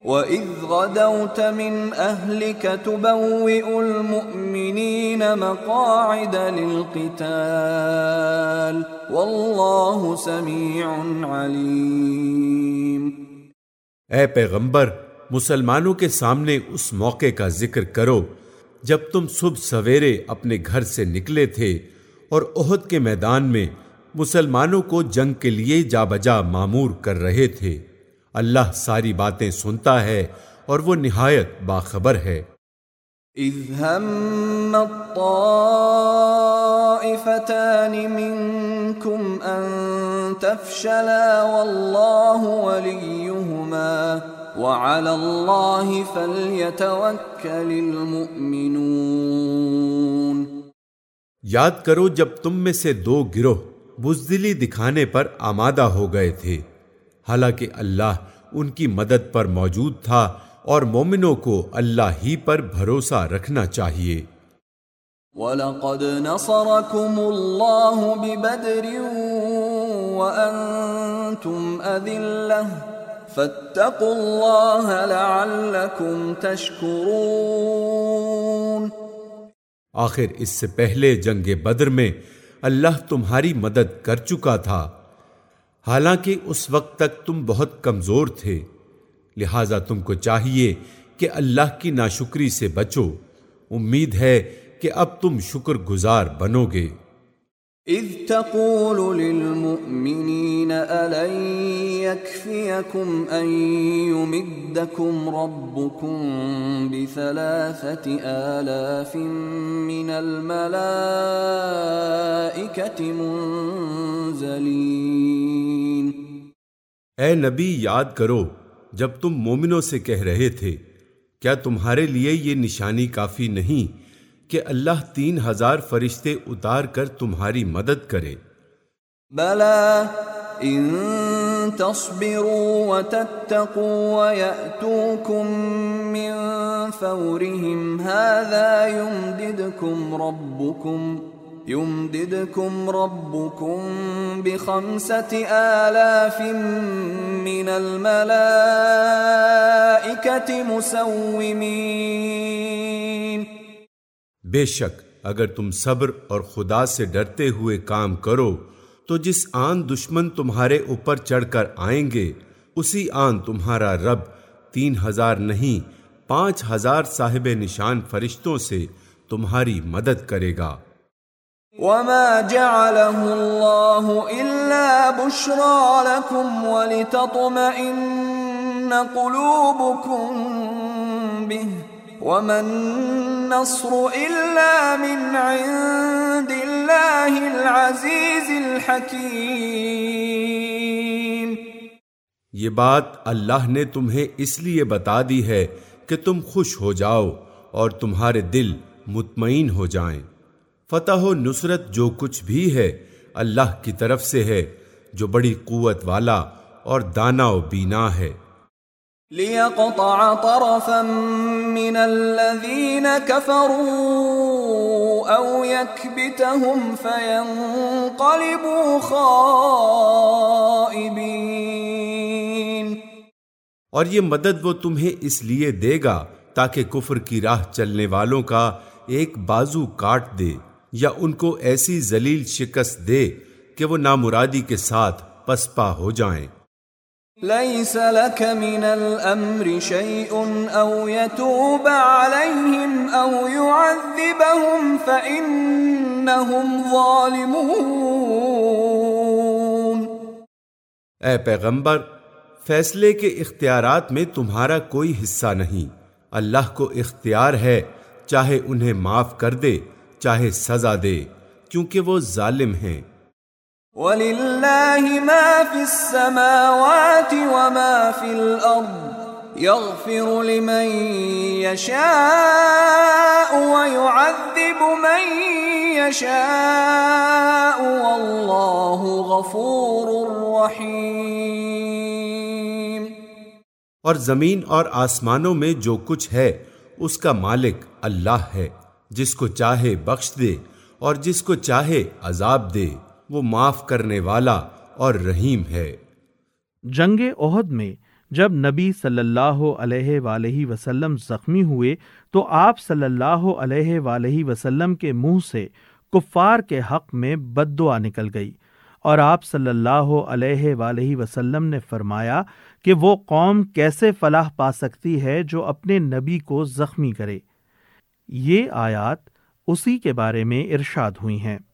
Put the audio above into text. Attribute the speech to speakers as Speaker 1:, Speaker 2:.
Speaker 1: وَإِذْ غَدَوْتَ مِنْ أَهْلِكَ تُبَوِّئُ الْمُؤْمِنِينَ مَقَاعِدَ لِلْقِتَالِ وَاللَّهُ سَمِيعٌ عَلِيمٌ۔
Speaker 2: اے پیغمبر، مسلمانوں کے سامنے اس موقع کا ذکر کرو جب تم صبح سویرے اپنے گھر سے نکلے تھے اور احد کے میدان میں مسلمانوں کو جنگ کے لیے جا بجا مامور کر رہے تھے۔ اللہ ساری باتیں سنتا ہے اور وہ نہایت باخبر ہے۔
Speaker 1: اذ هم الطائفتان منكم ان تفشلا والله وليهما وعلى الله فليتوكل المؤمنون۔
Speaker 2: یاد کرو جب تم میں سے دو گروہ بزدلی دکھانے پر آمادہ ہو گئے تھے، حالانکہ اللہ ان کی مدد پر موجود تھا اور مومنوں کو اللہ ہی پر بھروسہ رکھنا چاہیے۔
Speaker 1: وَلَقَدْ نَصَرَكُمُ اللَّهُ بِبَدْرٍ وَأَنْتُمْ أَذِلَّةٌ فَاتَّقُوا اللَّهَ لَعَلَّكُمْ تَشْكُرُونَ۔
Speaker 2: آخر اس سے پہلے جنگ بدر میں اللہ تمہاری مدد کر چکا تھا، حالانکہ اس وقت تک تم بہت کمزور تھے، لہذا تم کو چاہیے کہ اللہ کی ناشکری سے بچو۔ امید ہے کہ اب تم شکر گزار بنو گے۔
Speaker 1: اذ تقول للمؤمنین ألن يكفيكم أن يمدكم ربكم ب3,000 من الملائكة منزلین۔
Speaker 2: اے نبی، یاد کرو جب تم مومنوں سے کہہ رہے تھے کیا تمہارے لیے یہ نشانی کافی نہیں کہ اللہ 3,000 فرشتے اتار کر تمہاری مدد کرے؟
Speaker 1: بَلَى إِن تَصْبِرُوا وَتَتَّقُوا وَيَأْتُوكُم مِّن فَوْرِهِمْ هَذَا يُمْدِدْكُمْ رَبُّكُمْ ب5,000 من الملائكة مسومين۔
Speaker 2: بے شک اگر تم صبر اور خدا سے ڈرتے ہوئے کام کرو تو جس آن دشمن تمہارے اوپر چڑھ کر آئیں گے اسی آن تمہارا رب 3,000 نہیں 5,000 صاحب نشان فرشتوں سے تمہاری مدد کرے گا۔
Speaker 1: وَمَا جَعَلَهُ اللَّهُ إِلَّا بُشْرَى لَكُمْ وَلِتَطْمَئِنَّ قُلُوبُكُمْ بِهِ وَمَا النَّصْرُ إِلَّا مِنْ عِنْدِ اللَّهِ الْعَزِيزِ الْحَكِيمِ۔
Speaker 2: یہ بات اللہ نے تمہیں اس لیے بتا دی ہے کہ تم خوش ہو جاؤ اور تمہارے دل مطمئن ہو جائیں۔ فتح و نصرت جو کچھ بھی ہے اللہ کی طرف سے ہے، جو بڑی قوت والا اور دانا و بینا ہے۔
Speaker 1: لِيَقْطَعَ طَرَفًا مِّنَ الَّذِينَ كَفَرُوا أَوْ يَكْبِتَهُمْ فَيَنْقَلِبُوا خَائِبِينَ۔
Speaker 2: اور یہ مدد وہ تمہیں اس لیے دے گا تاکہ کفر کی راہ چلنے والوں کا ایک بازو کاٹ دے یا ان کو ایسی ذلیل شکست دے کہ وہ نامرادی کے ساتھ پسپا ہو جائیں۔
Speaker 1: لَيْسَ لَكَ مِنَ الْأَمْرِ شَيْءٌ أَوْ يَتُوبَ عَلَيْهِمْ أَوْ يُعَذِّبَهُمْ فَإِنَّهُمْ ظَالِمُونَ۔
Speaker 2: اے پیغمبر، فیصلے کے اختیارات میں تمہارا کوئی حصہ نہیں، اللہ کو اختیار ہے چاہے انہیں معاف کر دے چاہے سزا دے، کیونکہ وہ ظالم ہیں۔
Speaker 1: وَلِلَّهِ مَا فِي السَّمَاوَاتِ وَمَا فِي الْأَرْضِ يَغْفِرُ لِمَن يَشَاءُ وَيُعَذِّبُ مَن يَشَاءُ وَاللَّهُ غَفُورٌ رَّحِيمٌ۔
Speaker 2: اور زمین اور آسمانوں میں جو کچھ ہے اس کا مالک اللہ ہے، جس کو چاہے بخش دے اور جس کو چاہے عذاب دے، وہ معاف کرنے والا اور رحیم ہے۔
Speaker 3: جنگ احد میں جب نبی صلی اللہ علیہ وآلہ وسلم زخمی ہوئے تو آپ صلی اللہ علیہ وآلہ وسلم کے منہ سے کفار کے حق میں بد دعا نکل گئی، اور آپ صلی اللہ علیہ وآلہ وسلم نے فرمایا کہ وہ قوم کیسے فلاح پا سکتی ہے جو اپنے نبی کو زخمی کرے۔ یہ آیات اسی کے بارے میں ارشاد ہوئی ہیں۔